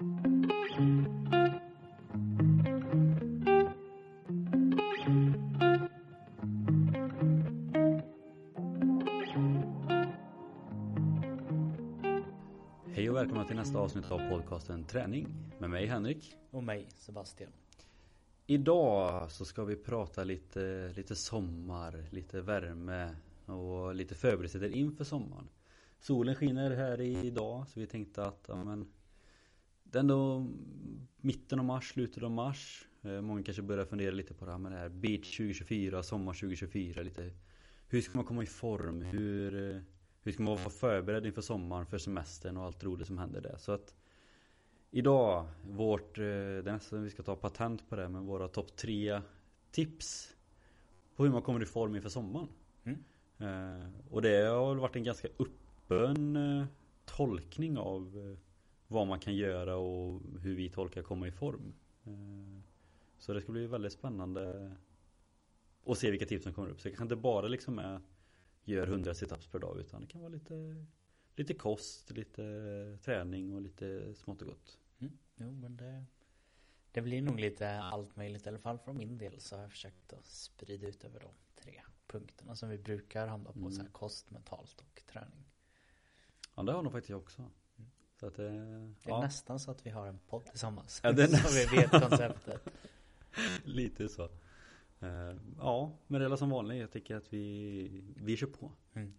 Hej och välkomna till nästa avsnitt av podcasten Träning med mig Henrik. Och mig Sebastian. Idag så ska vi prata lite sommar, lite värme och lite förberedelser inför sommaren. Solen skiner här idag så vi tänkte att det är ändå mitten av mars, slutet av mars. Många kanske börjar fundera lite på det här med det här beach 2024, sommar 2024. Lite, hur ska man komma i form? Hur ska man vara förberedd inför sommaren, för semestern och allt roligt som händer där. Så att idag, det är nästan vi ska ta patent på det med våra topp 3 tips på hur man kommer i form inför sommaren. Och det har varit en ganska öppen tolkning av vad man kan göra och hur vi tolkar komma i form. Så det ska bli väldigt spännande att se vilka tips som kommer upp. Så det kanske inte bara liksom är gör 100 situps per dag, utan det kan vara lite kost, lite träning och lite smått och gott. Jo, men det blir nog lite allt möjligt. I alla fall från min del så har jag försökt att sprida ut över de 3 punkterna som vi brukar hamna på, så här kost, mentalt och träning. Ja, det har nog faktiskt jag också. Så att, det är nästan så att vi har en podd tillsammans. Ja, det är så vi vet konceptet. Lite så. Ja, men det är som vanligt. Jag tycker att vi kör på.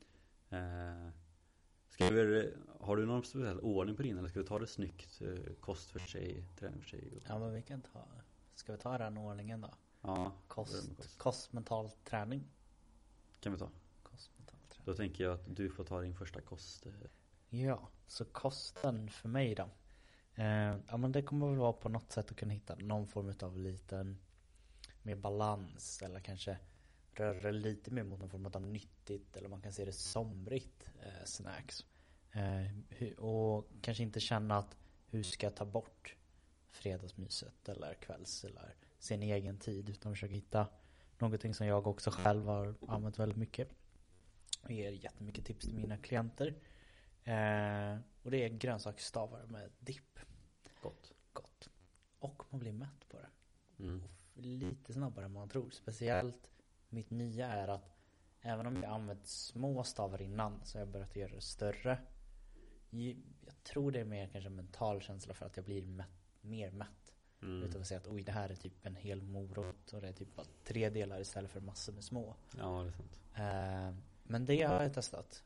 Har du någon speciell ordning på din, eller ska vi ta det snyggt? Kost för sig, träning för sig? Ja, men ska vi ta den ordningen då? Ja, kost, mental träning. Kan vi ta? Kost, mental träning. Då tänker jag att du får ta din första kost. Ja, så kosten för mig då. Ja, men det kommer väl vara på något sätt att kunna hitta någon form av liten mer balans, eller kanske röra lite mer mot någon form av nyttigt, eller man kan se det somrigt snacks. Och kanske inte känna att hur ska jag ta bort fredagsmyset eller kvälls eller sin egen tid, utan försöka hitta någonting som jag också själv har använt väldigt mycket. Jag ger jättemycket tips till mina klienter. Och det är grönsaksstavar med dipp. Gott. Och man blir mätt på det. Lite snabbare än man tror. Speciellt mitt nya är att även om jag använt små stavar innan, så har jag börjat göra det större. Jag tror det är mer kanske en mental känsla för att jag blir mer mätt. Utan att säga att det här är typ en hel morot och det är typ bara 3 delar istället för massor med små. Ja, det är sant. Men det har jag testat.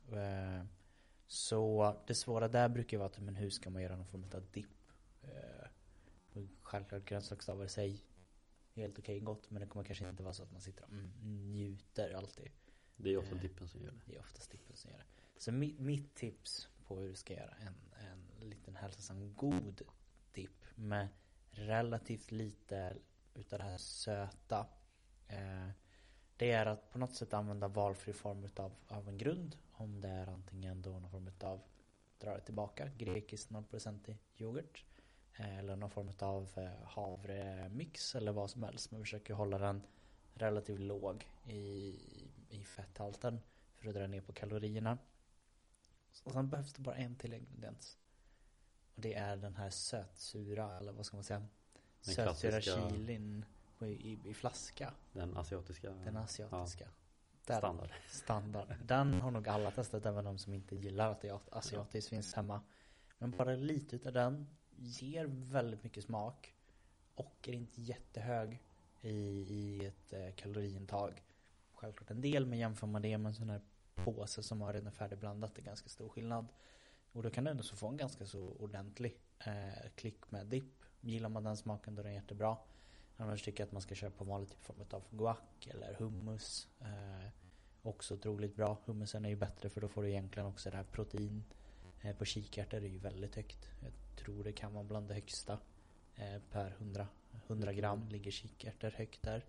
Så det svåra där brukar vara att hur ska man göra någon form av dipp. Självklart grönsaksstavar i sig helt okej gott, men det kommer kanske inte vara så att man sitter och njuter alltid. Det är ofta dippen som gör det. Det är oftast dippen som gör det. Så mitt tips på hur du ska göra en liten hälsosam god dipp med relativt lite utav det här söta, det är att på något sätt använda valfri form av en grund. Om det är antingen då någon form av, dra det tillbaka, grekisk 0% yoghurt, eller någon form av havremix eller vad som helst. Man försöker hålla den relativt låg i fetthalten för att dra ner på kalorierna. Och sen behövs det bara en till ingrediens. Och det är den här sötsura, eller vad ska man säga? Sötsura chilin i flaska. Den asiatiska. Ja. Standard. Den har nog alla testat, även de som inte gillar att asiatiskt finns hemma. Men bara lite utav den ger väldigt mycket smak och är inte jättehög i ett kaloriintag. Självklart en del, men jämför man det med en sån här påse som har redan färdigblandat, det är ganska stor skillnad. Och då kan du ändå så få en ganska så ordentlig klick med dipp. Gillar man den smaken, då är den jättebra. Annars tycker jag att man ska köpa vanlig typ form av guac eller hummus. Också otroligt bra. Hummusen är ju bättre, för då får du egentligen också det här protein. På kikärtor är det ju väldigt högt. Jag tror det kan vara bland det högsta. Per 100 gram ligger kikärtor högt där.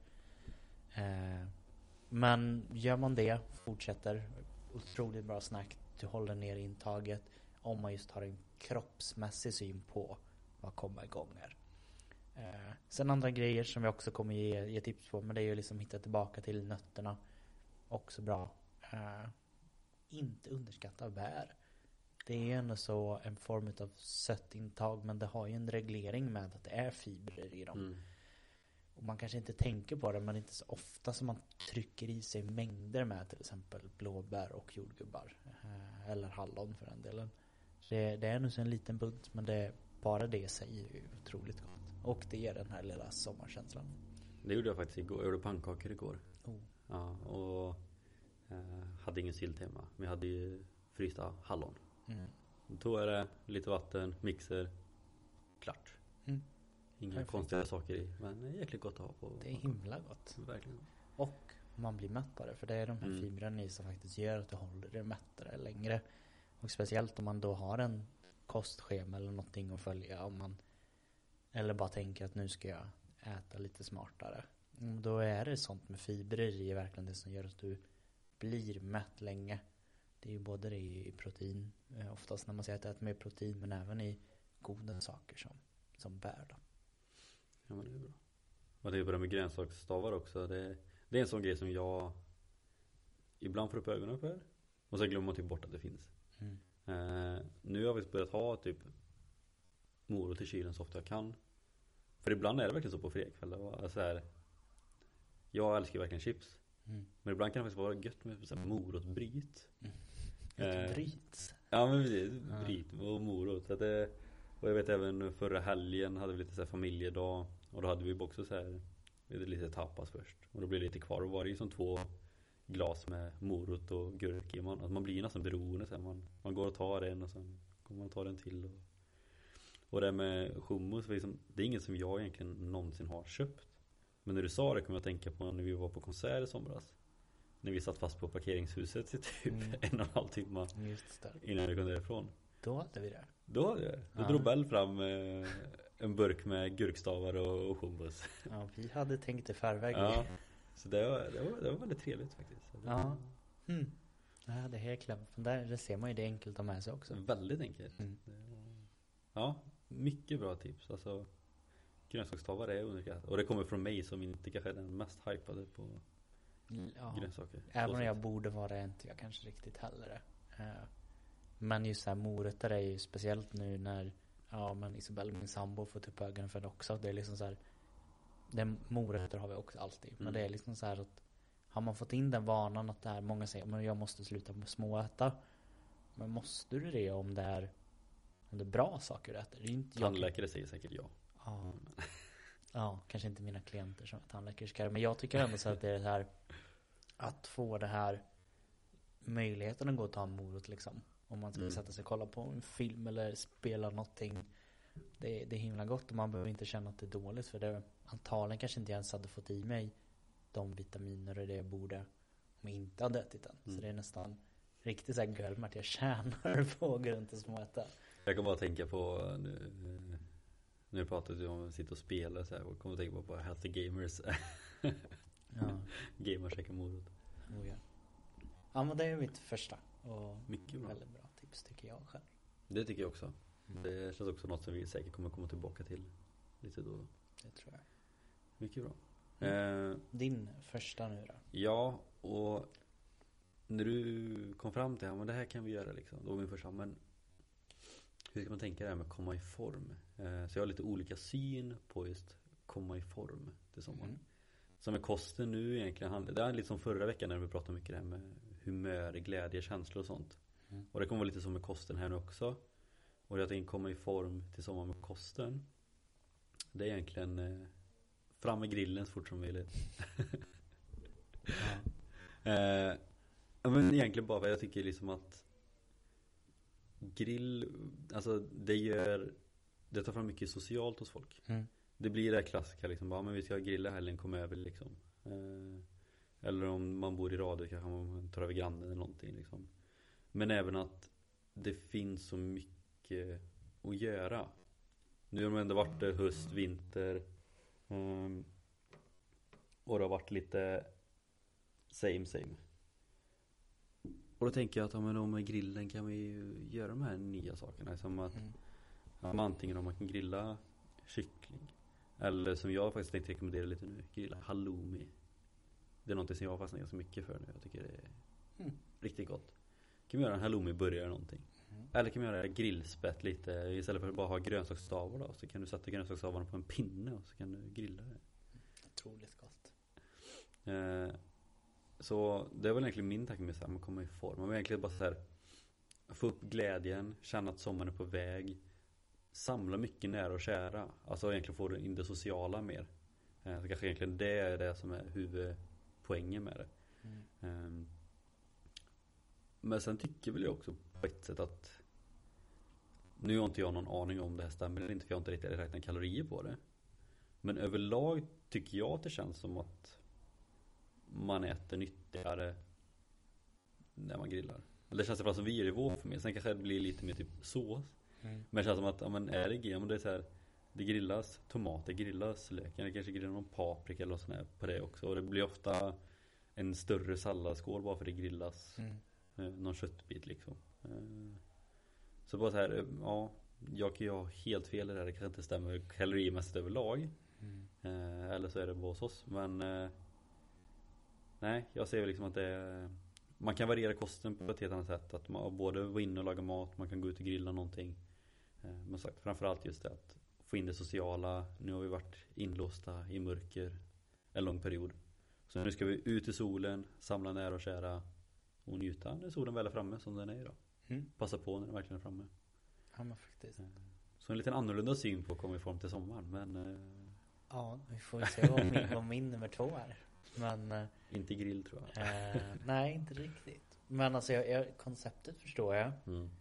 Men gör man det, fortsätter, otroligt bra snack. Du håller ner intaget om man just har en kroppsmässig syn på vad komma igång är. Sen andra grejer som jag också kommer ge tips på, men det är ju liksom hitta tillbaka till nötterna. Också bra. Inte underskatta bär. det är ändå så en form av sött intag, men det har ju en reglering med att det är fibrer i dem. Och man kanske inte tänker på det, men det är inte så ofta som man trycker i sig mängder med till exempel blåbär och jordgubbar. Eller hallon för den delen. Det är nog så en liten bunt, men bara det säger ju otroligt gott. Och det ger den här lilla sommarkänslan. Det gjorde jag faktiskt igår. Jag gjorde pannkakor igår. Oh. Ja, och hade ingen sylt hemma. Men jag hade ju frysta hallon. Då tog jag det, lite vatten, mixer. Klart. Inga Perfekt. konstiga saker i. Men jäkligt gott att ha på. Det är himla gott. Verkligen. Och man blir mätt på det. För det är de här fibrerna i som faktiskt gör att du håller dig mättare längre. Och speciellt om man då har en kostschema eller någonting att följa. Eller bara tänker att nu ska jag äta lite smartare. Då är det sånt med fibrer i verkligen det som gör att du blir mätt länge. Det är ju både det i protein. Oftast när man säger att äta mer protein, men även i goda saker som bär då. Ja, men det är bra. Och det är bra med grönsaksstavar också. Det är en sån grej som jag ibland får upp ögonen för. Och så glömmer man typ bort att det finns. Nu har vi börjat ha typ morot i kylen så ofta jag kan. För ibland är det verkligen så på fredagskvällar. Så här, jag älskar ju verkligen chips. Men ibland kan det faktiskt vara gött med så här morotbryt. Bryt. Ja, men precis. Bryt och morot. Så att och jag vet även förra helgen hade vi lite så här familjedag. Och då hade vi också så här lite tapas först. Och då blev det lite kvar. Och var det ju som 2 glas med morot och gurka i. Man blir nästan beroende. Så här. Man går och tar en och sen kommer man ta den till. Och det med hummus, det är inget som jag egentligen någonsin har köpt. Men när du sa det kom jag att tänka på när vi var på konsert i somras. När vi satt fast på parkeringshuset i typ 1,5 timme innan vi kom därifrån. Då hade vi det. Då drog Bell fram en burk med gurkstavar och hummus. Ja, vi hade tänkt i förväg. Ja, så det var väldigt trevligt faktiskt. Ja. Ja, det är helt klart. Där ser man ju det enkelt att ha med sig också. Väldigt enkelt. Ja, mycket bra tips. Alltså, grönsaksstavar är underskattat. Och det kommer från mig som inte kanske är den mest hypade på grönsaker. Även om jag borde vara det, inte jag kanske riktigt heller. Men just så här morötter är ju speciellt nu när men Isabelle, min sambo, får upp ögonen för det också. Det är liksom så här, morötter har vi också alltid. Men det är liksom så här att har man fått in den vanan att det här, många säger men jag måste sluta med småäta. Men måste du det om det är bra saker du äter? Det är inte tandläkare säger säkert ja. Ja, kanske inte mina klienter som är tandläkerskare. Men jag tycker ändå så att det är det här att få det här möjligheten att gå och ta en morot liksom. Om man ska sätta sig och kolla på en film eller spela någonting. Det är himla gott och man behöver inte känna att det är dåligt. För det antagligen kanske inte ens hade fått i mig de vitaminer och det jag borde om jag inte hade ätit den. Så det är nästan riktigt så här guld att jag tjänar på att gå runt och småäta. Jag kan bara tänka på nu pratar du om att sitta och spela så här, och kommer att tänka på Healthy Gamers. Gamers käkar morot. Ja, men det är mitt första och mycket bra. Väldigt bra tips tycker jag själv. Det tycker jag också. Det känns också något som vi säkert kommer komma tillbaka till lite då. Det tror jag. Mycket bra. Din första nu då? Ja, och när du kom fram till men det här kan vi göra liksom. Då var min första, men hur ska man tänka det här med att komma i form? Så jag har lite olika syn på just komma i form till sommaren. Som med kosten nu egentligen handlar. Det är lite som förra veckan när vi pratade mycket det här med humör, glädje, känslor och sånt. Och det kommer vara lite som med kosten här nu också. Och jag tänkte komma i form till sommaren med kosten. Det är egentligen fram med grillen så fort som möjligt. Men egentligen bara vad jag tycker liksom att grill, alltså det tar fram mycket socialt hos folk. Det blir det klassiska liksom, bara, men vi ska grilla helgen, kom över liksom. Eller om man bor i radio kanske man tar över grannen eller någonting liksom. Men även att det finns så mycket att göra. Nu har det ändå varit höst, vinter. Och det har varit lite same. Och då tänker jag att med grillen kan vi ju göra de här nya sakerna. Som att antingen om man kan grilla kyckling. Eller som jag faktiskt tänkte rekommendera lite nu, grilla halloumi. Det är någonting som jag fastnar ganska mycket för nu. Jag tycker det är riktigt gott. Kan vi göra en halloumi-burgare eller någonting. Eller kan man göra grillspett lite istället för att bara ha grönsaksstavar då, så kan du sätta grönsaksstavarna på en pinne och så kan du grilla det. Otroligt gott. Så det är väl egentligen min tanke med så här, man kommer i form. Man vill egentligen bara så här få upp glädjen, känna att sommaren är på väg, samla mycket nära och kära. Alltså egentligen få in det sociala mer. Så kanske egentligen det är det som är huvudpoängen med det. Men sen tycker väl jag också på ett sätt att nu har inte jag någon aning om det här stämmer eller inte, för jag har inte riktigt räknat kalorier på det. Men överlag tycker jag att det känns som att man äter nyttigare när man grillar. Det känns i alla fall som vi är i vår för mig. Sen kanske det blir lite mer typ sås. Men det känns som att, ja, men är det GM, det är så här, det grillas tomater, grillas löken, det kanske grillar någon paprika eller något sånt här på det också. Och det blir ofta en större salladsskål bara för det grillas någon köttbit liksom. Så bara så här, ja, jag kan ju ha helt fel i det här, det kanske inte stämmer kalorimässigt överlag. Eller så är det bara hos oss. Men nej, jag ser liksom att man kan variera kosten på ett helt annat sätt. Att man både vara inne och laga mat, man kan gå ut och grilla någonting. Men sagt, framförallt just det att få in det sociala. Nu har vi varit inlåsta i mörker en lång period. Så nu ska vi ut i solen, samla nära och kära och njuta när solen väl är framme som den är idag. Passa på när den verkligen är framme. Ja, men faktiskt. Så en liten annorlunda syn på att komma i form till sommaren. Men ja, vi får se vad min nummer 2 är. Men inte grill tror jag. Nej, inte riktigt. Men alltså konceptet förstår jag.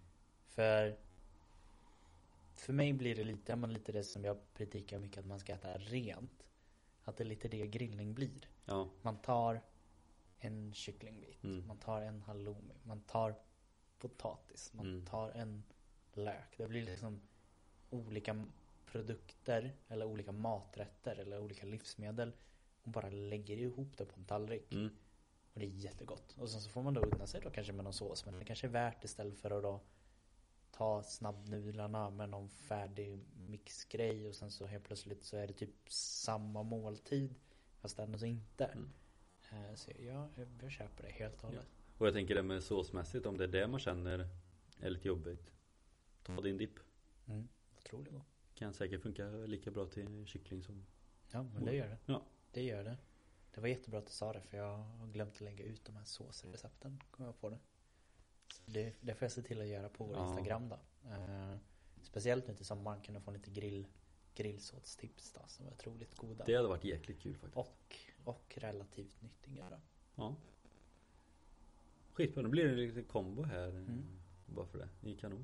För mig blir det lite det som jag predikar mycket, att man ska äta rent. Att det är lite det grillning blir. Ja. Man tar en kycklingbit, man tar en halloumi, man tar potatis, man tar en lök. Det blir liksom olika produkter eller olika maträtter eller olika livsmedel och bara lägger ihop det på en tallrik. Och det är jättegott. Och sen så får man då unna sig då kanske med någon sås, men det kanske är värt istället för att då ta snabbnudlarna med någon färdig mixgrej och sen så helt plötsligt så är det typ samma måltid fast ändå så inte. Så jag köper det helt och hållet. Ja. Och jag tänker det med såsmässigt, om det är det man känner är lite jobbigt, ta din dipp. Otroligt god. Kan säkert funka lika bra till kyckling som... Ja, men det gör det. Ja. Det gör det. Det var jättebra att du sa det, för jag har glömt att lägga ut de här såsrecepten. Kom jag på det. Så det får jag se till att göra på vår Instagram då. Speciellt nu till sommaren kan du få lite grillsåtstips då, som är otroligt goda. Det hade varit jäkligt kul faktiskt. Och relativt nyttiga då. Ja. Skitbra, då blir det lite kombo här. Bara för det. Det är kanon.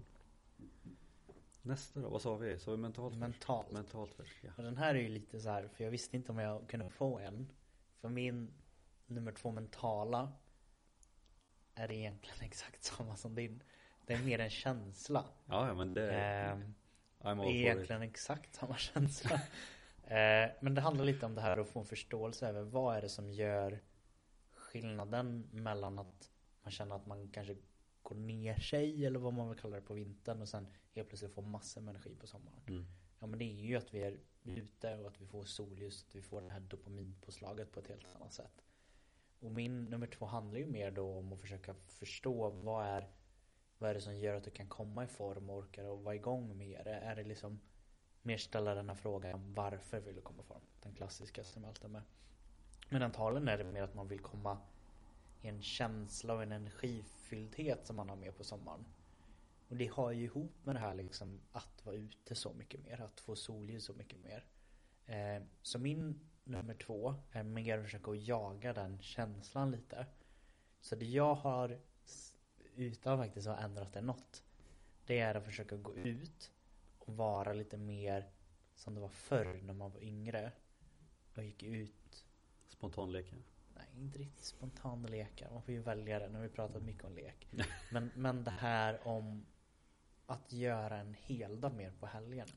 Nästa då, vad sa vi? Så vi mentalt först, ja. Och den här är ju lite så här, för jag visste inte om jag kunde få en. För min nummer 2 mentala är egentligen exakt samma som din. Det är mer en känsla. Ja, men det är egentligen exakt samma känsla. Men det handlar lite om det här att få en förståelse över vad är det som gör skillnaden mellan att man känner att man kanske går ner sig eller vad man vill kalla det på vintern och sen helt plötsligt får massor med energi på sommaren. Ja, men det är ju att vi är ute och att vi får solljus, att vi får det här dopaminpåslaget på ett helt annat sätt. Och min nummer 2 handlar ju mer då om att försöka förstå vad är det som gör att du kan komma i form och orkar och vara igång mer. Är det liksom mer ställa den här frågan, varför vill du komma i form? Den klassiska som alltid med. Men antagligen är det mer att man vill komma i en känsla och en energifylldhet som man har med på sommaren. Och det har ju ihop med det här liksom att vara ute så mycket mer, att få solljus så mycket mer. Så min nummer 2 är mer att försöka att jaga den känslan lite. Så det jag har, utan faktiskt att ha ändrat det något, det är att försöka gå ut och vara lite mer som det var förr när man var yngre och gick ut. Spontanleken? Nej, inte riktigt spontana lekar. Man får ju välja det. Nu har vi pratat mycket om lek. Men det här om att göra en hel dag mer på helgen.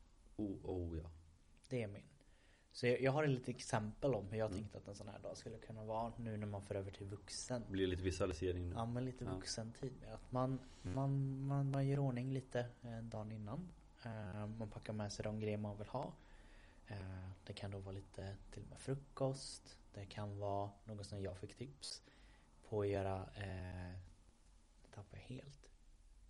Ja. Det är min. Så jag har lite exempel om hur jag tänkte att en sån här dag skulle kunna vara nu när man får över till vuxen. Det blir lite visualisering nu. Ja, men lite vuxentid med att man gör ordning lite dagen innan. Man packar med sig de grejer man vill ha. Det kan då vara lite till och med frukost. Det kan vara något som jag fick tips på att göra tappar helt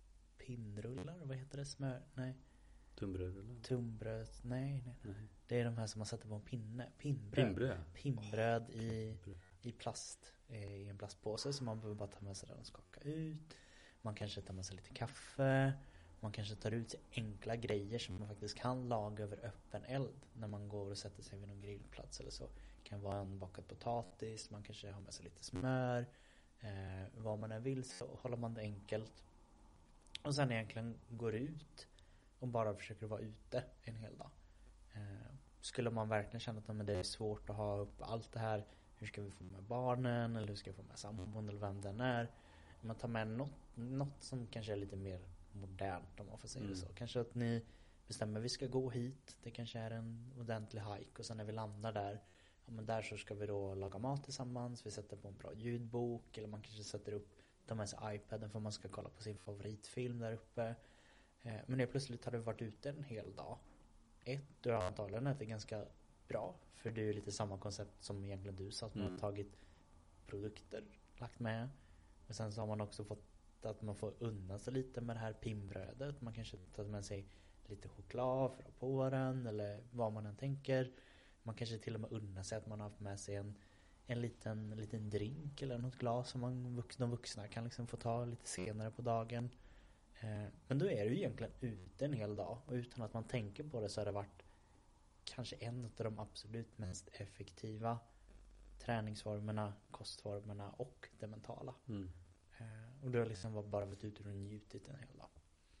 pinnrullar, vad heter det? Nej. Tunnbröd eller? Tunnbröd, nej. Det är de här som man sätter på en pinne. Pinnbröd i plast. I en plastpåse, så man behöver bara ta med sig den och skaka ut. Man kanske tar med sig lite kaffe. Man kanske tar ut sig enkla grejer som man faktiskt kan laga över öppen eld när man går och sätter sig vid någon grillplats eller så. Det kan vara en bakad potatis, man kanske har med sig lite smör. Vad man än vill, så håller man det enkelt. Och sen egentligen går ut och bara försöker vara ute en hel dag. Skulle man verkligen känna att det är svårt att ha upp allt det här, hur ska vi få med barnen eller hur ska vi få med sambon eller vem den är, man tar med något som kanske är lite mer modernt, om man får säga det så. Kanske att ni bestämmer vi ska gå hit, det kanske är en ordentlig hike, och sen när vi landar där, ja, men där så ska vi då laga mat tillsammans, vi sätter på en bra ljudbok, eller man kanske sätter upp, tar med sig iPaden för man ska kolla på sin favoritfilm där uppe. Men helt plötsligt har du varit ute en hel dag. Du har antagligen ätit ganska bra, för det är ju lite samma koncept som egentligen du sa, att man har tagit produkter, lagt med, och sen så har man också fått att man får unna sig lite med det här pinnbrödet. Man kanske tar med sig lite choklad för att ha på den, eller vad man än tänker. Man kanske till och med unnar sig att man har haft med sig en liten drink eller något glas som de vuxna kan liksom få ta lite senare på dagen. Men då är du egentligen ute en hel dag, och utan att man tänker på det så har det varit kanske en av de absolut mest effektiva träningsformerna, kostformerna och det mentala. Och du har liksom bara varit ute och njutit en hel dag.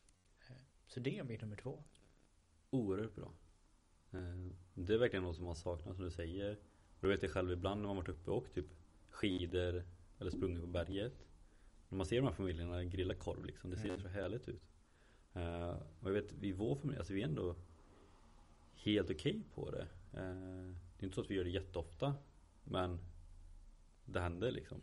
Så det är min nummer 2. Oerhört bra. Det är verkligen något som man saknar, som du säger. Och då vet jag själv ibland när man varit uppe och typ skidor eller sprungit på berget. När man ser de här familjerna grilla korv liksom, det ser så härligt ut. Och jag vet, i vår familj, alltså vi är ändå helt okej på det. Det är inte så att vi gör det jätteofta, men det händer liksom.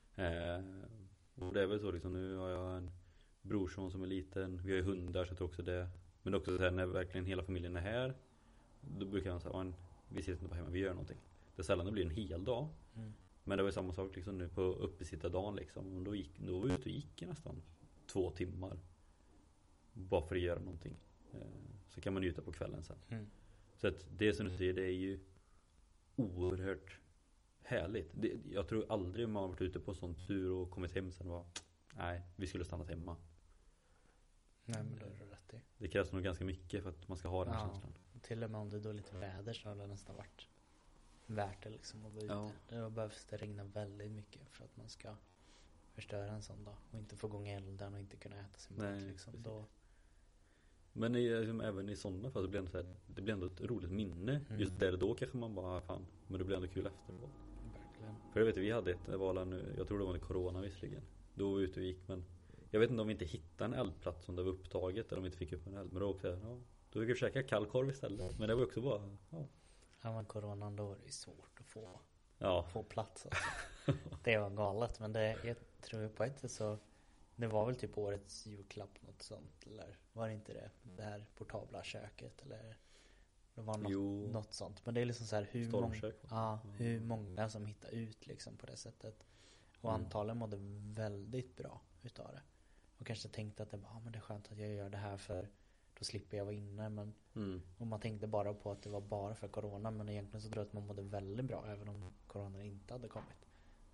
Och det är väl så liksom, nu har jag en brorson som är liten, vi har ju hundar, så jag tror också det. Men också så här, när verkligen hela familjen är här, då brukar jag säga, vi sitter inte bara hemma, vi gör någonting. Det är sällan det blir en hel dag. Men det var ju samma sak liksom nu på uppesittardagen liksom. Och då var vi ute och gick i nästan 2 timmar. Bara för att göra någonting. Så kan man njuta på kvällen sen. Så att det som du säger, det är ju oerhört härligt. Jag tror aldrig man har varit ute på sån tur och kommit hem sen var, nej, vi skulle stannat hemma. Nej, men då är det rätt i. Det krävs nog ganska mycket för att man ska ha den känslan. Till och med om det är dåligt väder så har det nästan varit värt det liksom att vara ute. Det behövs det regna väldigt mycket för att man ska förstöra en sån dag och inte få igång elden och inte kunna äta sin mat liksom. Då... Men liksom, även i sådana fall så blir det, så här, det blir ändå ett roligt minne. Just där och då kanske man bara, fan, men det blir ändå kul efteråt. Verkligen. För jag vet, vi hade ett val nu, jag tror det var under corona visserligen. Då var vi ute och gick, men jag vet inte om vi inte hittade en eldplats som det var upptaget, eller om vi inte fick upp en eld. Men då också, då fick vi försöka kallkorv istället. Men det var också bara, Ja, men coronan, då var det ju svårt att få plats alltså. Det var galet, men jag tror på ett sätt så det var väl typ årets julklapp, något sånt, eller var det inte det här portabla köket, eller det var något sånt. Men det är liksom så här hur många som hittar ut liksom på det sättet. Och antagligen mådde väldigt bra utav det. Och kanske tänkte att men det är skönt att jag gör det här, för då slipper jag vara inne. Men och man tänkte bara på att det var bara för corona, men egentligen så tror jag att man mådde väldigt bra även om corona inte hade kommit.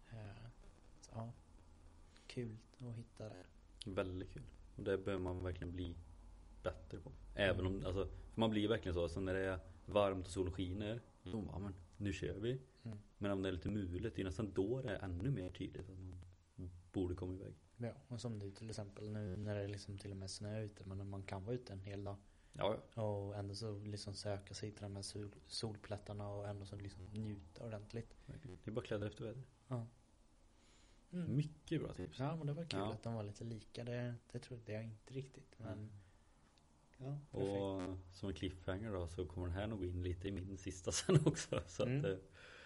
Så ja, kul att hitta det. Väldigt kul. Och det behöver man verkligen bli bättre på. Även om, alltså, för man blir verkligen så när det är varmt och sol skiner, då men nu kör vi. Men om det är lite mulet, det är nästan då det är ännu mer tydligt att man borde komma iväg. Ja, och som nu till exempel nu när det är liksom till och med snö ute, men man kan vara ute en hel dag. Ja. Och ändå så liksom söka sig till de här solplättarna och ändå så liksom njuta ordentligt. Det är bara kläder efter väder. Ja. Mycket bra tips. Ja, men det var kul att de var lite lika. Det trodde jag inte riktigt, men ja, perfekt. Och som en cliffhanger då, så kommer den här nog in lite i min sista sen också. Så att det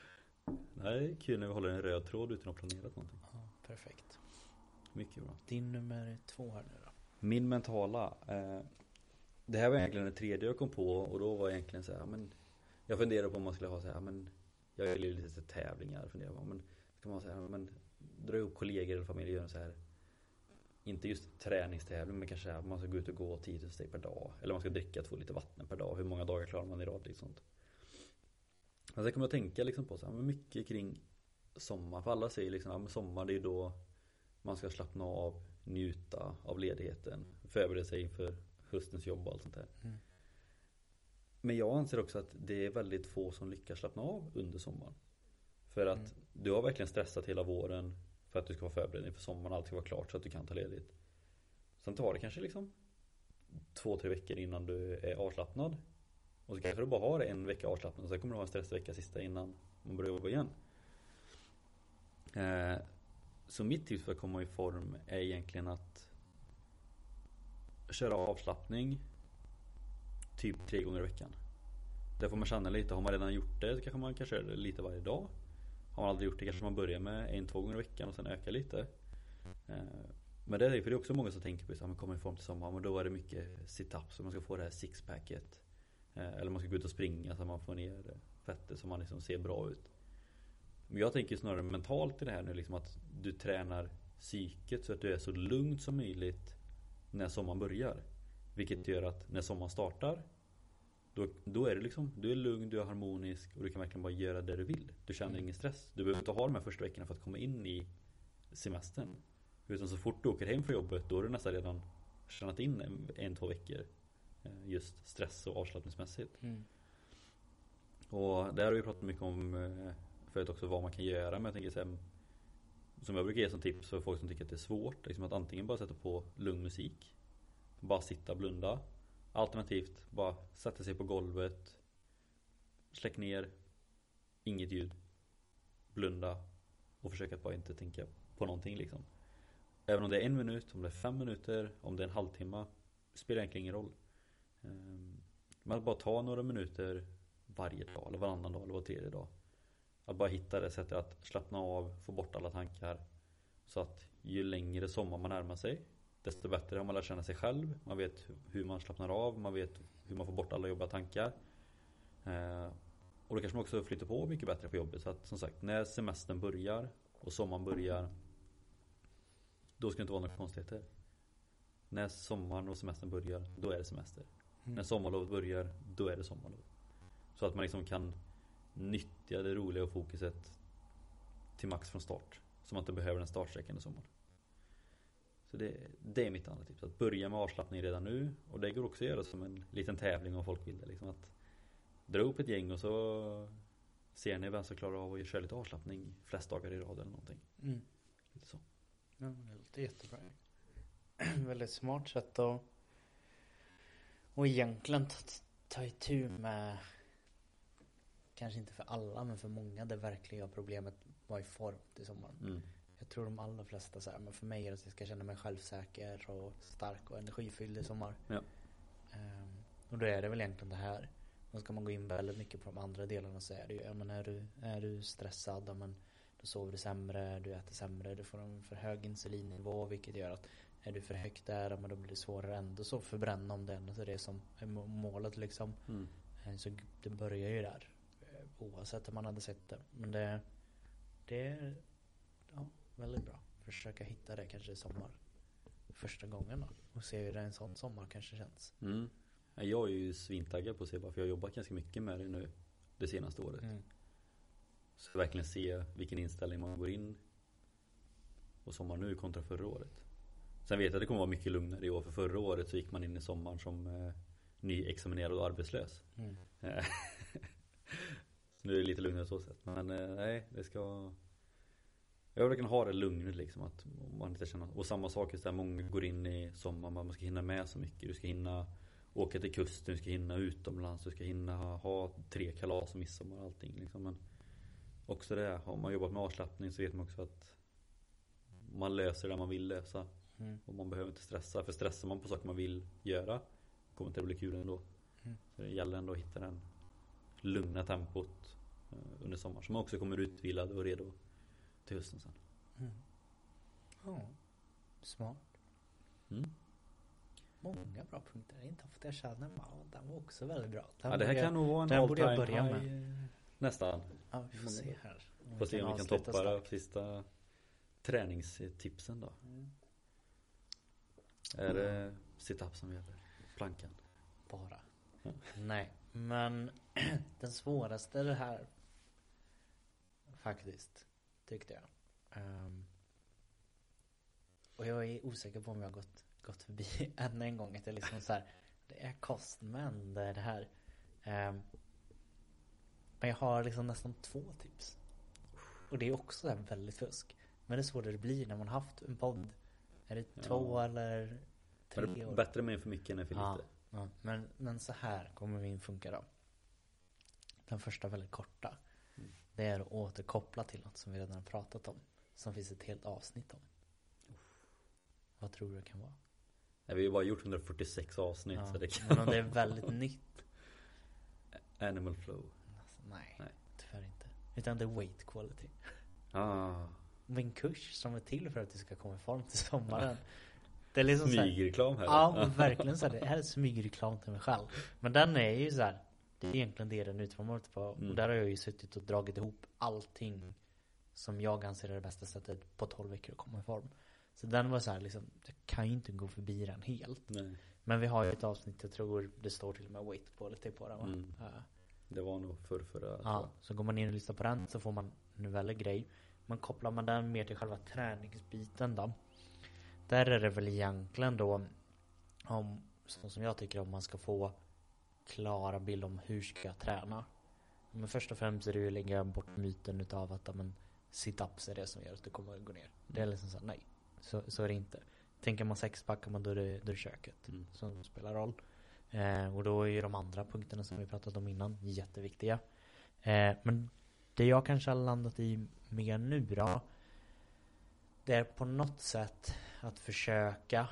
är kul när vi håller en röd tråd utan att ha planerat någonting. Ja, perfekt. Mycket bra. Din nummer 2 här nu då? Min mentala. Det här var egentligen det tredje jag kom på. Och då var egentligen så här, men jag funderade på om man skulle ha så här, men jag gillar lite tävlingar. Funderar på, men ska man säga, men dra ihop kollegor eller familj och göra så här inte just träningstävling, men kanske att man ska gå ut och gå 10 000 steg per dag. Eller man ska dricka 2 liter vatten per dag. Hur många dagar klarar man i rad? Liksom sånt. Men sen kommer jag tänka liksom på så här, mycket kring sommar. För alla säger liksom, ja, men sommar det är då man ska slappna av, njuta av ledigheten, förbereda sig inför höstens jobb och allt sånt där. Mm. Men jag anser också att det är väldigt få som lyckas slappna av under sommaren. För att du har verkligen stressat hela våren för att du ska vara förberedd inför sommaren, allt ska vara klart så att du kan ta ledigt. Sen tar det kanske liksom 2-3 veckor innan du är avslappnad. Och så kanske du bara har en vecka avslappnad och sen kommer du ha en stressvecka sista innan man börjar jobba igen. Så mitt tips för att komma i form är egentligen att köra avslappning typ 3 gånger i veckan. Där får man känna lite. Har man redan gjort det så kanske man kan köra det lite varje dag. Har man aldrig gjort det kanske man börjar med 1-2 gånger i veckan och sen ökar lite. Men det är för det är också många som tänker på att man kommer i form till sommar. Men då är det mycket sit-ups så man ska få det här sixpacket. Eller man ska gå ut och springa så man får ner fettet så man liksom ser bra ut. Men jag tänker snarare mentalt i det här nu liksom att du tränar psyket så att du är så lugn som möjligt när sommaren börjar. Vilket gör att när sommaren startar då är det liksom, du är lugn, du är harmonisk och du kan verkligen bara göra det du vill. Du känner ingen stress. Du behöver inte ha de här första veckorna för att komma in i semestern. Utan så fort du åker hem från jobbet då har du nästan redan tjänat in 1-2 veckor just stress och avslappningsmässigt. Och där har vi pratat mycket om förut också vad man kan göra. Men jag tänker så här, som jag brukar ge som tips för folk som tycker att det är svårt liksom att antingen bara sätta på lugn musik, bara sitta, blunda. Alternativt bara sätta sig på golvet, släck ner, inget ljud, blunda och försöka att bara inte tänka på någonting liksom. Även om det är 1 minut, om det är 5 minuter, om det är en halvtimme, spelar egentligen ingen roll. Men att bara ta några minuter varje dag eller varannan dag eller var tredje dag. Att bara hitta det sättet att slappna av, få bort alla tankar. Så att ju längre sommar man närmar sig, desto bättre har man lärt känna sig själv. Man vet hur man slappnar av, man vet hur man får bort alla jobbiga tankar. Och då kanske man också flyttar på mycket bättre på jobbet. Så att som sagt, när semestern börjar och sommaren börjar, då ska det inte vara några konstigheter. När sommaren och semestern börjar, då är det semester. När sommarlovet börjar, då är det sommarlov. Så att man liksom kan nyttja det roliga och fokuset till max från start. Så man inte behöver en startsträcka i sommaren. Så det är mitt andra tips. Att börja med avslappning redan nu. Och det går också att göra som en liten tävling om folk vill det. Liksom att dra upp ett gäng och så ser ni vem som klarar av att köra lite avslappning flest dagar i rad eller någonting. Lite så. Ja, det låter jättebra. Väldigt smart sätt att och egentligen ta itu med, kanske inte för alla men för många, det verkliga problemet var i form till sommaren. Jag tror de allra flesta så här, men för mig är det att jag ska känna mig självsäker och stark och energifylld i sommar. Ja. Och då är det väl egentligen det här. Då ska man gå in väldigt mycket på de andra delarna, så är det ju, ja, men är du stressad, ja, men då sover du sämre, du äter sämre, du får en för hög insulinnivå, vilket gör att är du för högt där, ja, men då blir det svårare ändå så förbränna om det ändå är det som är målet liksom. Så det börjar ju där oavsett om man hade sett det. Men det är ja, väldigt bra. Försöka hitta det kanske i sommar första gången då, och se hur en sån sommar kanske känns. Jag är ju svintaggad på att se, för jag har jobbat ganska mycket med det nu det senaste året. Så verkligen se vilken inställning man går in och sommar nu kontra förra året. Sen vet jag att det kommer vara mycket lugnare i år, för förra året så gick man in i sommaren som nyexaminerad och arbetslös. Så nu är det lite lugnare så sätt. Men nej, det ska... Jag verkligen ha det lugnet liksom, att man inte känner... Och samma sak är så här, många går in i sommar, man ska hinna med så mycket. Du ska hinna åka till kusten, du ska hinna utomlands, du ska hinna ha 3 kalas och midsommar och allting liksom. Men också det, har man jobbat med avslappning så vet man också att man löser det man vill lösa. Och man behöver inte stressa, för stressar man på saker man vill göra kommer inte att bli kul ändå. Så det gäller ändå att hitta den lugna tempot under sommaren, så man också kommer utvilad och redo till hösten sen. Ja, smart. Många bra punkter. Inte fått jag känna, men den var också väldigt bra. Ja, det här kan nog vara en all time börja high med. Nästan. Ja, vi får se här. Får se om vi kan toppa det sista träningstipsen då. Är det sit-up som gäller? Plankan? Bara. Nej, men den svåraste det här faktiskt tyckte jag. Och jag är osäker på om jag har gått förbi än en gång. Att det är liksom så här, det är kost, men det är det här. Men jag har liksom nästan 2 tips. Och det är också så här väldigt fusk. Men det är så det blir när man haft en podd. Är det 2 eller 3 år? Bättre med för mycket än för lite. Ja. Men så här kommer min funka då. Den första väldigt korta. Det är att återkoppla till något som vi redan har pratat om. Som finns ett helt avsnitt om. Vad tror du det kan vara? Nej, vi har ju bara gjort 146 avsnitt. Ja, Så det kan men om det är väldigt nytt. Animal flow. Alltså, nej, tyvärr inte. Utan det är weight quality. Min kurs som är till för att du ska komma i form till sommaren. Det är liksom smygreklam här. Ja, verkligen så här. Det här är smygreklam till mig själv. Men den är ju så här. Det är egentligen det den utformar på. Och där har jag ju suttit och dragit ihop allting som jag anser är det bästa sättet på 12 veckor att komma i form. Så den var så här liksom, jag kan ju inte gå förbi den helt. Nej. Men vi har ju ett avsnitt, jag tror det står till och med weight quality på den, va? Det var nog förra. Ja, så går man in och lyssnar på den så får man en väldigt grej. Men kopplar man den mer till själva träningsbiten då. Där är det väl egentligen då om, som jag tycker, om man ska få klara bild om hur ska jag träna. Men först och främst är det ju att lägga bort myten utav att sit-ups är det som gör att du kommer att gå ner. Det är liksom så, nej. Så är det inte. Tänker man 6-packar man då är det köket som spelar roll. Och då är ju de andra punkterna som vi pratat om innan jätteviktiga. Men det jag kanske har landat i mer nu då, det är på något sätt att försöka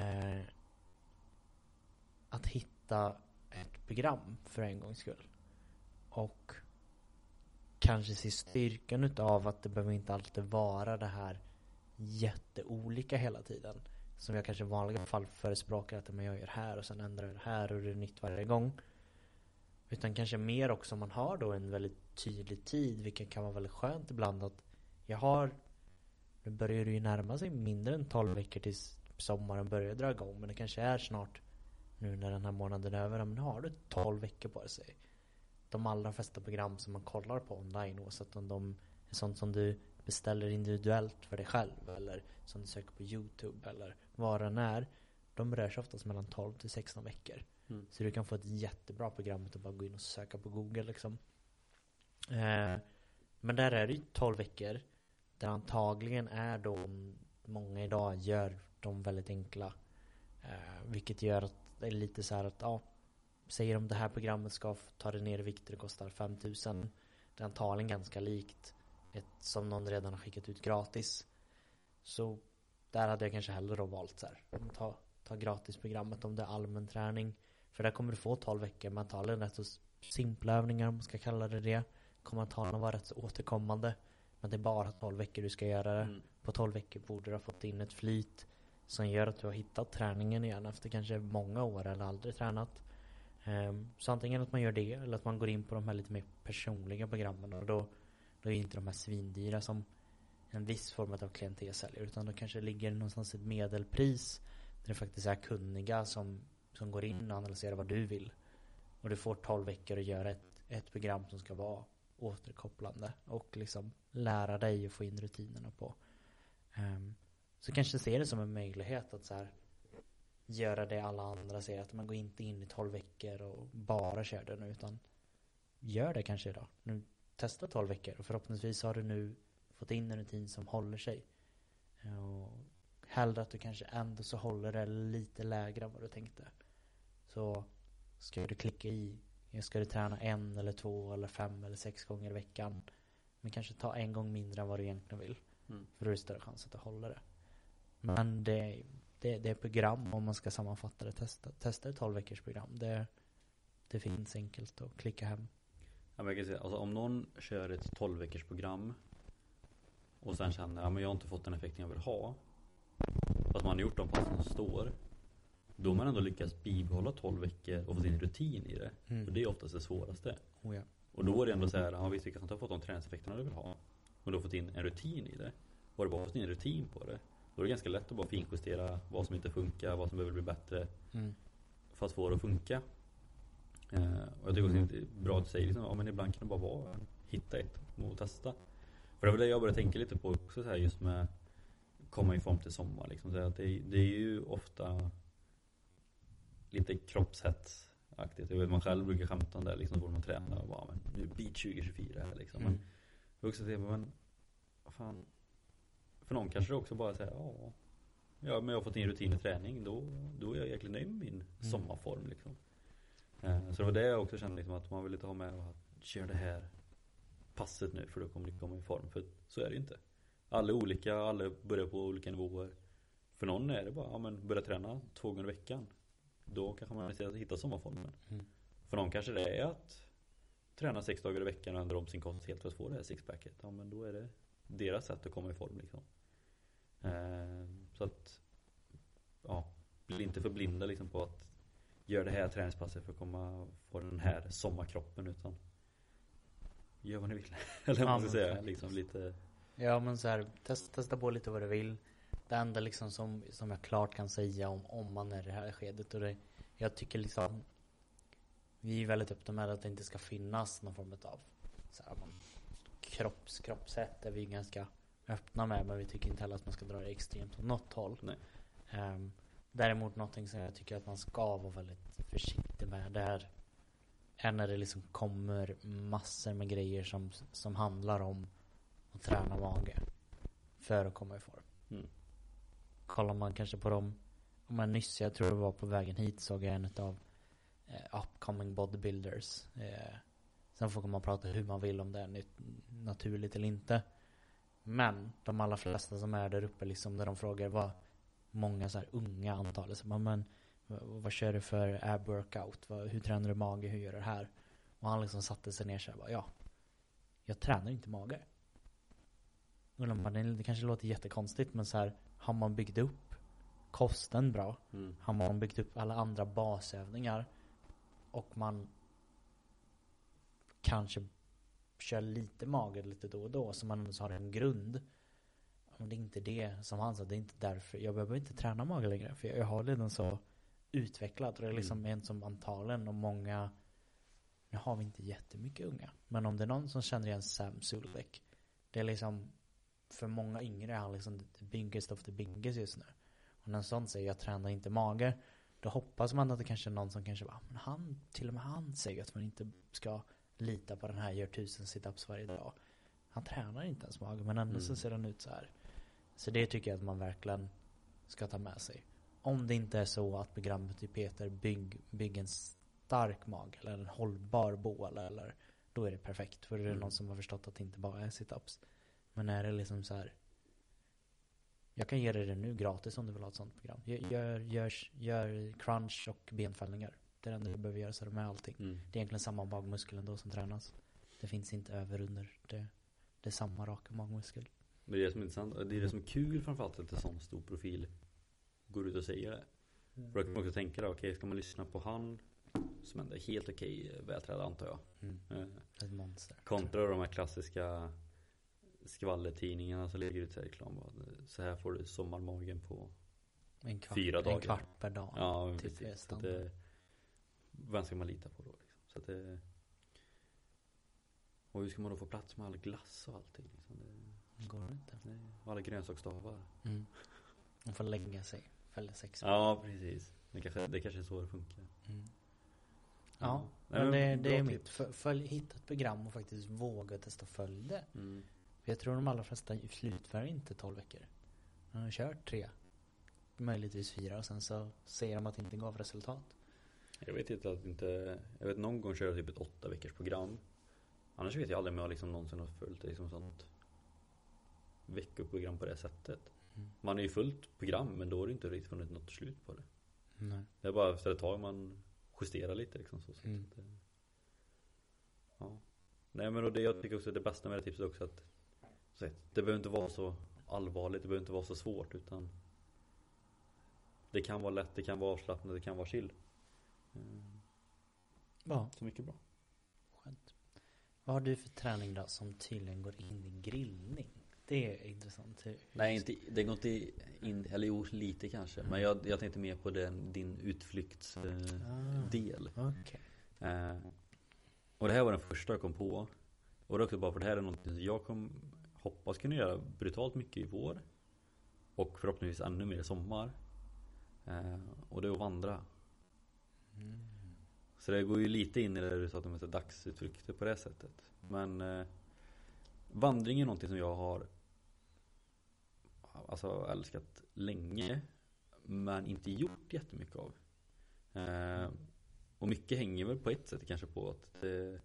att hitta ett program för en gångs skull. Och kanske se styrkan utav att det behöver inte alltid vara det här jätteolika hela tiden. Som jag kanske i vanliga fall förespråkar att jag gör här och sen ändrar det här och det är nytt varje gång. Utan kanske mer också om man har då en väldigt tydlig tid, vilket kan vara väldigt skönt ibland att nu börjar det ju närma sig mindre än 12 veckor tills sommaren börjar dra igång. Men det kanske är snart nu när den här månaden är över. Men nu har du 12 veckor på sig. De allra flesta program som man kollar på online, oavsett om de är sånt som du beställer individuellt för dig själv eller som du söker på YouTube eller vad den är, de rör sig oftast mellan 12 till 16 veckor. Så du kan få ett jättebra program att bara gå in och söka på Google liksom. Men där är det ju 12 veckor där antagligen är då många idag gör de väldigt enkla, vilket gör att det är lite så här att säger om det här programmet ska ta det ner i vikt, det kostar 5000. Det är antagligen ganska likt ett som någon redan har skickat ut gratis. Så där hade jag kanske hellre då valt så här, ta gratisprogrammet om det är allmän träning. För där kommer du få 12 veckor, men antagligen rätt så simpla övningar, om man ska kalla det. Kommer antagligen vara rätt så återkommande. Men det är bara 12 veckor du ska göra det. På 12 veckor borde du ha fått in ett flyt som gör att du har hittat träningen igen efter kanske många år eller aldrig tränat. Så antingen att man gör det eller att man går in på de här lite mer personliga programmen. Och då är inte de här svindyra som en viss form av klientel säljer, utan då kanske ligger någonstans ett medelpris där det faktiskt är kunniga som går in och analyserar vad du vill. Och du får 12 veckor att göra ett program som ska vara återkopplande och liksom lära dig att få in rutinerna på. Så kanske ser det som en möjlighet att så här, göra det alla andra säger, att man går inte in i 12 veckor och bara kör det nu, utan gör det kanske idag. Nu testa 12 veckor och förhoppningsvis har du nu fått in en rutin som håller sig. Och hellre att du kanske ändå så håller det lite lägre än vad du tänkte. Så ska du klicka i, ska du träna 1 eller 2 eller 5 eller 6 gånger i veckan, men kanske ta en gång mindre än vad du egentligen vill. För då är det större chans att du håller det. Men det är program, om man ska sammanfatta det, testa ett 12 veckors program. Det finns enkelt att klicka hem. Ja, men jag kan säga, alltså, om någon kör ett 12 veckors program och sen känner men jag har inte fått den effekten jag vill ha, att man har gjort de pass som står, då har man ändå lyckats bibehålla 12 veckor och få sin rutin i det. Och det är oftast det svåraste. Ja. Och då är det ändå så här, visst, jag kan inte ha fått de träningseffekterna du vill ha, men du har fått in en rutin i det. Och du bara fått in en rutin på det, Då är det ganska lätt att bara finjustera vad som inte funkar, vad som behöver bli bättre för att få det att funka. Och jag tycker också att det är bra att säga liksom, ja, men ibland kan det bara vara hitta ett och testa. För det var det jag började tänka lite på också så här, just med komma i form till sommar liksom, så att det är ju ofta lite kroppshetsaktigt. Jag vet, man själv brukar skämta om det liksom, så borde man träna och bara, men nu beat 2024 här liksom. Men jag också säga, men vad fan, för någon kanske det också bara säger ja, men jag har fått in rutin i träning, då är jag egentligen nöjd med min sommarform liksom. Så det var det jag också kände liksom, att man vill inte ha med och köra det här passet nu för då kommer ni komma i form, för så är det ju inte. Alla är olika, alla börjar på olika nivåer. För någon är det bara, ja men börja träna 2 gånger i veckan. Då kanske man riskerar att hitta sommarformen. För någon kanske det är att träna 6 dagar i veckan och ändra om sin kost helt för att få det här sixpacket. Ja men då är det deras sätt att komma i form liksom. Så att bli inte för blinda liksom på att göra det här träningspasset för att få den här sommarkroppen, utan gör vad ni vill. Eller vad man ska säga liksom lite. Ja men så här, testa på lite vad du vill. Det enda liksom som jag klart kan säga om man är i det här skedet, och jag tycker liksom vi är väldigt öppna med att det inte ska finnas någon form av så här, kroppssätt är vi ganska öppna med, men vi tycker inte heller att man ska dra det extremt åt något håll. Nej. Däremot någonting som jag tycker att man ska vara väldigt försiktig med, det är när det liksom kommer massor med grejer som handlar om att träna mage för att komma i form. Kollar man kanske på dem, om man nyss, jag tror det var på vägen hit, såg jag en av upcoming bodybuilders. Sen får man prata hur man vill om det är naturligt eller inte. Men de allra flesta som är där uppe liksom, när de frågar vad många så här unga antal, så men vad kör du för ab workout? Hur tränar du mage? Hur gör du det här? Och han liksom satte sig ner så här, bara, jag tränar inte mage. Och det kanske låter jättekonstigt, men så här, har man byggt upp kosten bra, har man byggt upp alla andra basövningar och man kanske kör lite mage lite då och då, så man ändå har en grund. Men det är inte det som han sa, det är inte därför jag behöver inte träna mage längre, för jag har den så utvecklad, och det är liksom en som antagligen, och många, nu har vi inte jättemycket unga, men om det är någon som känner igen Sam Sulek, det är liksom, för många yngre är han liksom the biggest of the biggest just nu. Och när en sån säger jag tränar inte mage, då hoppas man att det kanske är någon som kanske bara, men till och med han säger att man inte ska lita på den här, gör 1000 situps varje dag. Han tränar inte ens mage, men ändå så ser den ut så här. Så det tycker jag att man verkligen ska ta med sig. Om det inte är så att programmet till Peter bygg en stark mage eller en hållbar bål, eller då är det perfekt, för det är någon som har förstått att det inte bara är situps. Men är det liksom så här, jag kan ge dig det nu gratis om du vill ha ett sånt program. Gör crunch och benfällningar. Det är det enda du behöver göra, så är det med allting. Det är egentligen samma magmuskel ändå som tränas. Det finns inte över under. Det är samma raka magmuskel. Men det är det som är intressant. Det är det som är kul, framförallt att en sån stor profil går ut och säger det. För då kan man också tänka då, okej, ska man lyssna på han som ändå är helt okej vältränad, antar jag. Ett monster. Kontra de här klassiska skvallertidningarna som lägger ut så här reklam. Så här får du sommarmagen på 4 dagar. En kvart per dag. Ja, typ precis. Så det, vem ska man lita på då? Liksom? Så att det, och hur ska man då få plats med all glass och allting? Liksom? Det går inte. Nej, och alla grönsaksstavar. Man får lägga sig. Fälla sex. Ja, precis. Det kanske är så det funkar. Ja, men det är mitt. Hitta ett program och faktiskt våga testa följ det. För jag tror de allra flesta slutför inte 12 veckor. Man har kört 3. Möjligtvis 4, och sen så ser de att det inte gav resultat. Jag vet någon gång kör jag typ ett 8 veckors program. Annars vet jag aldrig om jag liksom någonsin har följt liksom sånt veckoprogram på det sättet. Man är ju fullt program, men då är det inte riktigt funnit något slut på det. Nej. Det är bara efter ett tag man justerar lite liksom så. Ja. Nej, men det jag tycker också är det bästa med det tipset också, att det behöver inte vara så allvarligt, det behöver inte vara så svårt, utan det kan vara lätt, det kan vara avslappnat, det kan vara chill. Ja. Så mycket bra. Skönt. Vad har du för träning då som tydligen går in i grillning? Det är intressant. Nej, inte, det går inte in, eller jo, lite kanske. Men jag tänkte mer på din utflyktsdel. Okej. Och det här var den första jag kom på. Och det är också bara för det här är något som jag hoppas kunna göra brutalt mycket i vår. Och förhoppningsvis ännu mer i sommar. Och det är att vandra. Så det går ju lite in i det du sa att de heter dagsutflykter på det sättet. Men vandring är någonting som jag har alltså älskat länge. Men inte gjort jättemycket av. Och mycket hänger väl på ett sätt kanske på att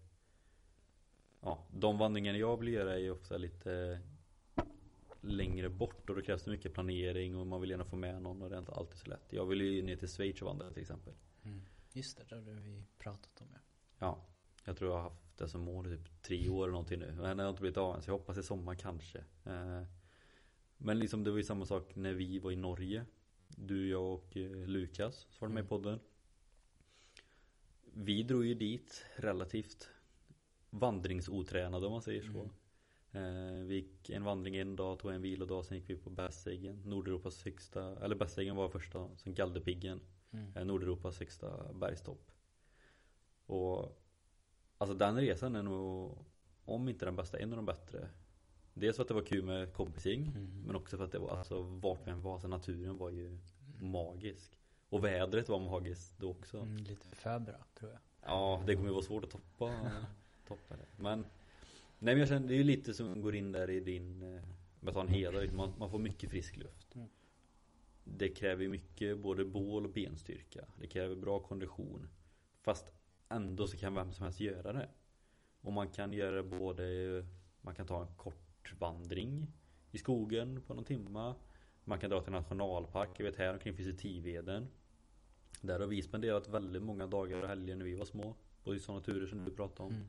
de vandringarna jag vill göra är ju ofta lite längre bort och då krävs det mycket planering och man vill gärna få med någon och det är inte alltid så lätt. Jag vill ju ner till Schweiz och vandra till exempel. Just det har vi pratat om. Ja, jag tror jag har haft det som mål i typ 3 år eller någonting nu. Men det har inte blivit av än så jag hoppas i sommar kanske. Men liksom det var ju samma sak när vi var i Norge. Du, jag och Lukas som var med i podden. Vi drog ju dit relativt vandringsotränade om man säger så. Vi gick en vandring en dag, tog en vilodag, sen gick vi på Bässäggen, Nordeuropas högsta, eller Bässäggen var första, sen Galdhøpiggen, Nordeuropas högsta bergstopp. Och alltså den resan är nog, om inte den bästa, en av de bättre. Dels för att det var kul med kompising, men också för att det var, alltså vart vi än var, alltså naturen var ju magisk. Och vädret var magiskt då också. Lite för bra tror jag. Ja, det kommer ju vara svårt att toppa det. Men nej, men jag känner det är ju lite som går in där i din med ta en heder, man får mycket frisk luft. Det kräver ju mycket både bål och benstyrka. Det kräver bra kondition. Fast ändå så kan vem som helst göra det. Och man kan göra både, man kan ta en kort vandring i skogen på någon timma. Man kan dra till en nationalpark. Jag vet här omkring finns det Tiveden. Där har vi spenderat väldigt många dagar och helger när vi var små. På sådana turer som du pratade om.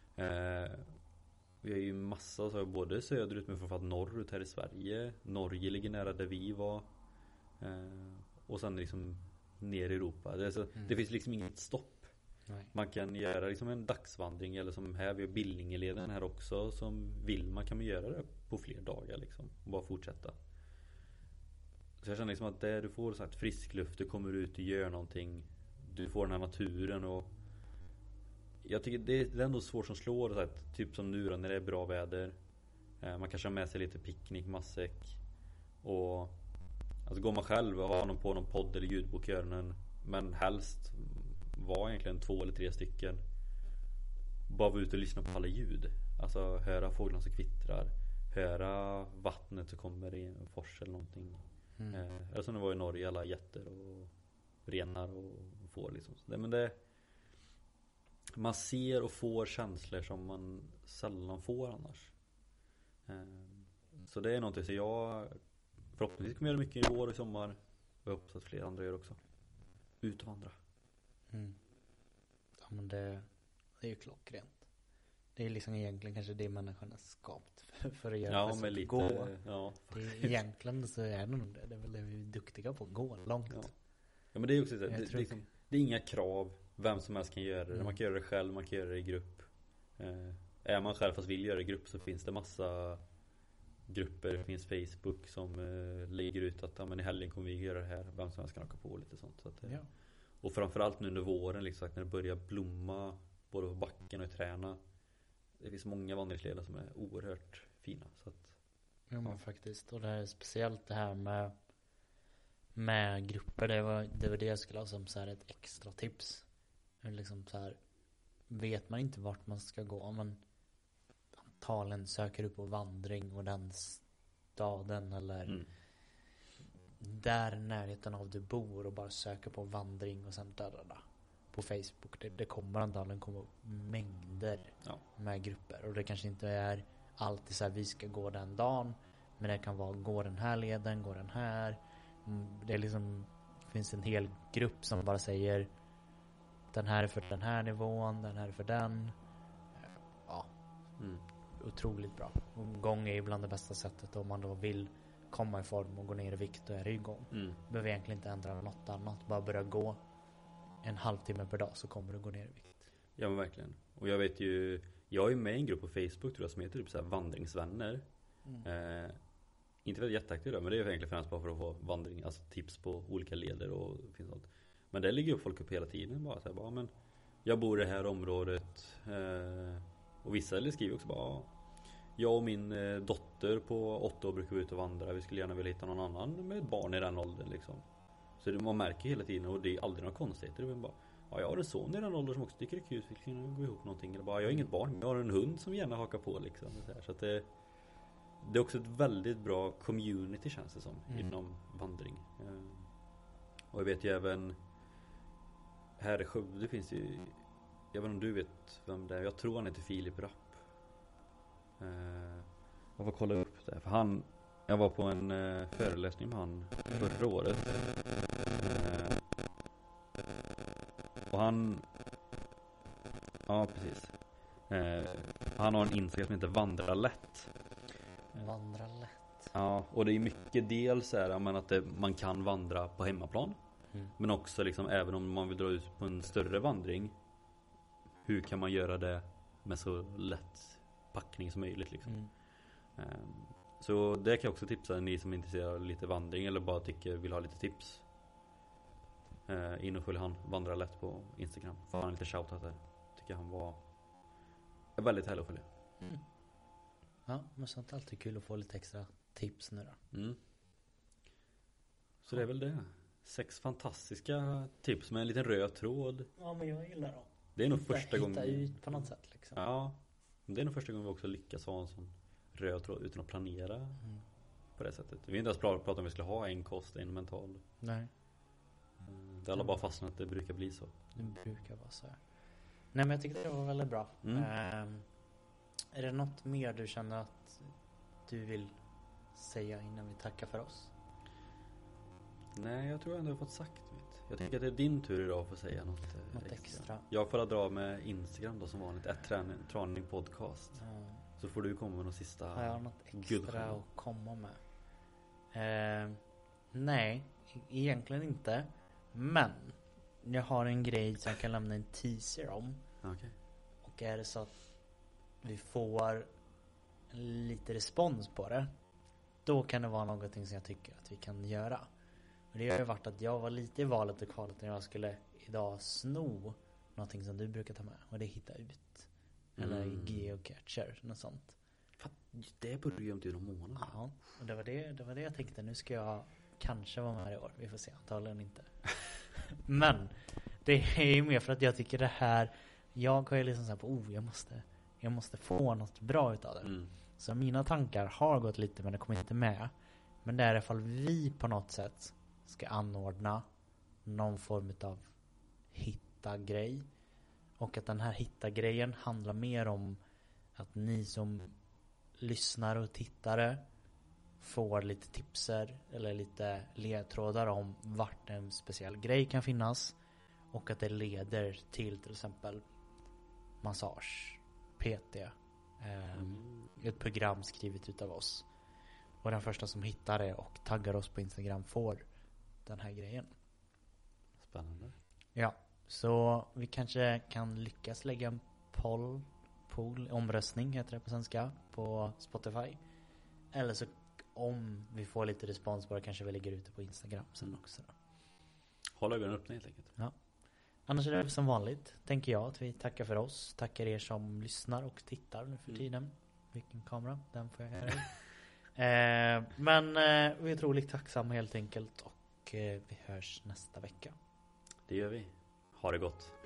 Vi har ju massa så både söderut men framförallt norrut här i Sverige. Norge ligger nära där vi var. Och sen liksom ner i Europa. Det finns liksom inget stopp. Nej. Man kan göra liksom en dagsvandring eller som här vi har Billingeleden här också. Som vill man kan man göra det på fler dagar liksom. Och bara fortsätta. Så jag känner liksom att där du får så här frisk luft, du kommer ut och gör någonting. Du får den här naturen och jag tycker det är ändå svårt som slår så här, typ som nu när det är bra väder. Man kanske har med sig lite picknick, matsäck. Och alltså går man själv och har någon på någon podd eller ljudbok i öronen. Men helst var egentligen 2 eller 3 stycken. Bara vara ute och lyssna på alla ljud. Alltså höra fåglarna som kvittrar. Höra vattnet som kommer i en fors eller någonting. Eller som det var i Norge, alla getter och renar och får liksom. Men det man ser och får känslor som man sällan får annars. Så det är någonting som jag förhoppningsvis kommer göra mycket i vår och sommar. Och jag hoppas att fler andra gör också. Ut och vandra. Ja men det är ju klockrent. Det är liksom egentligen kanske det människan är skapt för att göra. Ja men lite gå. Ja, egentligen så är det nog det. Det är väl det vi är duktiga på. Gå långt. Ja men det är också så det är inga krav. Vem som helst kan göra det. Man kan göra det själv, man kan göra det i grupp. Är man själv fast vill göra det i grupp så finns det massa grupper. Det finns Facebook som lägger ut att men i helgen kommer vi göra det här. Vem som helst kan åka på lite sånt. Så att, och framförallt nu under våren liksom, när det börjar blomma både på backen och i träna. Det finns många vandringsleder som är oerhört fina. Så att, ja men faktiskt. Och det är speciellt det här med grupper. Det var det jag skulle ha som så här ett extra tips. Liksom så här, vet man inte vart man ska gå men antagligen söker du på vandring och den staden eller där närheten av du bor och bara söker på vandring och sen där. På Facebook. Det kommer antagligen komma mängder med grupper och det kanske inte är alltid så här vi ska gå den dagen men det kan vara gå den här leden, gå den här. Det är liksom finns en hel grupp som bara säger den här är för den här nivån, den här är för den. Ja. Otroligt bra. Och gång är ju bland det bästa sättet om man då vill komma i form och gå ner i vikt, då är det igång. Behöver egentligen inte ändra något annat. Bara börja gå en halvtimme per dag så kommer du gå ner i vikt. Ja men verkligen. Och jag vet ju, jag är med i en grupp på Facebook tror jag som heter typ så här vandringsvänner. Inte väldigt jätteaktiv då, men det är egentligen främst bara för att få vandring, alltså tips på olika leder och finns sånt. Men det ligger ju folk upp hela tiden bara så här, bara, men jag bor i det här området och vissa skriver också bara jag och min dotter på 8 år brukar vi ut och vandra. Vi skulle gärna vilja hitta någon annan med ett barn i den åldern liksom. Så man märker hela tiden och det är aldrig några konstigheter. Det är bara, ja, jag har en son i den åldern som också tycker det är kul. Vi kan gå ihop någonting. Eller bara, jag har inget barn, men jag har en hund som gärna hakar på liksom. Så att det är också ett väldigt bra community känns det som inom vandring. Och jag vet ju även här i Skövde finns ju, jag vet inte om du vet vem det är. Jag tror han heter Filip Rapp. Jag får kolla upp det. För jag var på en föreläsning med han förra året. Och han, ja precis. Han har en Instagram som heter Vandra lätt. Vandra lätt. Ja, och det är mycket dels här, att man kan vandra på hemmaplan. Men också liksom, även om man vill dra ut på en större vandring, hur kan man göra det med så lätt packning som möjligt liksom. Så det kan jag också tipsa ni som är intresserade av lite vandring eller bara vill ha lite tips. In och följ han Vandra lätt på Instagram. Får han lite shoutout där. Tycker han var väldigt härlig att följa. Ja, men sånt är alltid kul att få lite extra tips nu då. Så det är väl det. 6 fantastiska tips med en liten röd tråd. Ja, men jag gillar dem. Det är nog första gången. Hitta ut på något sätt liksom. Ja, det är nog första gången vi också lyckas ha en sån röd tråd utan att planera på det sättet. Vi har inte ens pratat om vi skulle ha en kost, en mental. Nej. Det alla bara fastnat att det brukar bli så. Det brukar vara så här. Nej, men jag tyckte det var väldigt bra. Är det något mer du känner att du vill säga innan vi tackar för oss? Nej, jag tror ändå jag har fått sagt mitt. Jag tycker att det är din tur idag att få säga något extra. Jag får dra med Instagram då som vanligt. Träning podcast. Så får du komma med något sista. Har jag något extra att komma med? Nej, egentligen inte. Men jag har en grej som jag kan lämna en teaser om. Okay. Och är det så att vi får lite respons på det, då kan det vara någonting som jag tycker att vi kan göra. Och det har ju varit att jag var lite i valet och kvalet när jag skulle idag sno någonting som du brukar ta med. Och det hitta ut. Eller geocacher, något sånt. Det börjar ju inte i någon månad. Ja, och det var det jag tänkte. Nu ska jag kanske vara med i år. Vi får se, antagligen inte. Men det är ju mer för att jag tycker det här, jag har ju liksom så här på, jag måste få något bra utav det. Så mina tankar har gått lite, men det kommer inte med. Men det är i alla fall vi på något sätt ska anordna någon form av hitta-grej. Och att den här hitta-grejen handlar mer om att ni som lyssnar och tittare får lite tipser eller lite ledtrådar om vart en speciell grej kan finnas. Och att det leder till exempel massage, PT, ett program skrivet utav oss. Och den första som hittar det och taggar oss på Instagram får den här grejen. Spännande. Ja, så vi kanske kan lyckas lägga en poll, omröstning heter det på svenska, på Spotify. Eller så om vi får lite respons på det kanske vi lägger ut det på Instagram sen också då. Håll ögonen öppna helt enkelt. Ja. Annars är det som vanligt, tänker jag, att vi tackar för oss. Tackar er som lyssnar och tittar nu för tiden. Vilken kamera, den får jag göra. Men vi är otroligt tacksamma helt enkelt. Och vi hörs nästa vecka. Det gör vi. Ha det gott.